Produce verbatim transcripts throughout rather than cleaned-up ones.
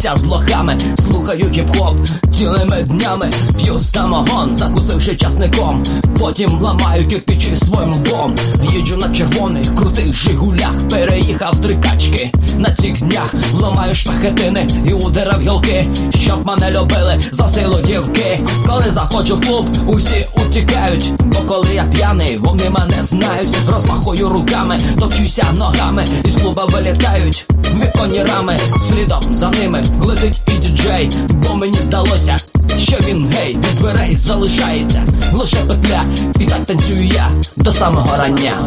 бавлюся з лохами, слухаю хіп-хоп цілими днями, п'ю самогон, закусивши часником. Потім ламаю кирпичі своїм лбом. Їджу на червоних крутих жигулях, переїхав три качки на цих днях. Ламаю шпахетини і удирав гілки, щоб мене любили за силу дівки. Коли заходжу в клуб, усі утікають, бо коли я п'яний, вони мене знають. Розмахую руками, топчуся ногами, із клуба вилітають віконні рами. Слідом за ними летить і діджей, бо мені здалося, що він гей. Від дверей залишається лише петля, і так танцюю я до самого рання.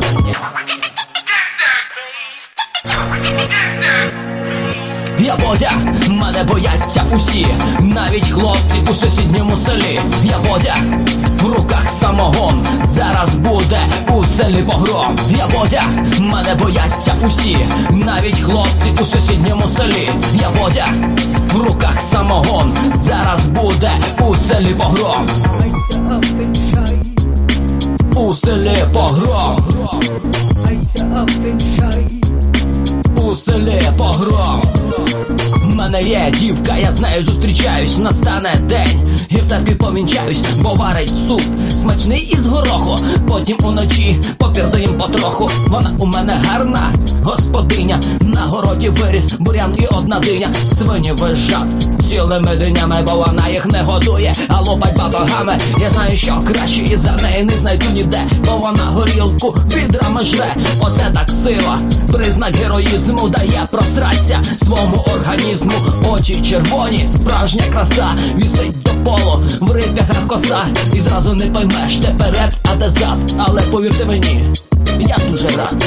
Я Бодя, мене бояться усі, навіть хлопці у сусідньому селі. Я Бодя, в руках самогон, зараз буде у селі погром. Я Бодя, мене бояться усі, навіть хлопці у сусідньому селі. Я Бодя, в руках самогон, зараз буде у селі погром. У селі погром. У селі погром. В мене є дівка, я з нею зустрічаюсь. Настане день, і в церкві помінчаюсь, бо варить суп смачний із гороху. Потім уночі попірдаєм потроху. Вона у мене гарна господиня, на городі виріс бурян і одна диня. Свині визжать цілими динями, бо вона їх не годує, а лопать батогами. Я знаю, що краще і за неї не знайду ніде, бо вона горілку відрами жре. Оце так сила, признак героїзму, дає просраться своєму організму. Очі червоні, справжня краса, вісить до полу, в рип'ях коса. І зразу не поймеш, де перед, а де зад. Але повірте мені, я дуже рад.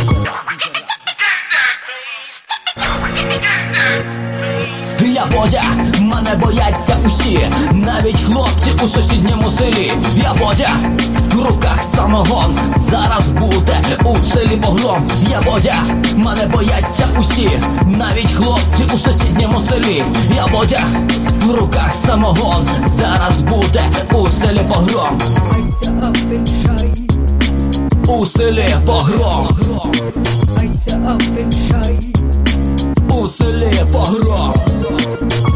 Я Бодя, мене бояться усі, навіть хлопці у сусідньому селі. Я Бодя, в руках самогон, зараз буде у селі погром. Я Бодя, мене бояться усі, навіть хлопці у сусідньому селі. Я Бодя, в руках самогон, зараз буде у селі погром. У селі погром. У селі погром.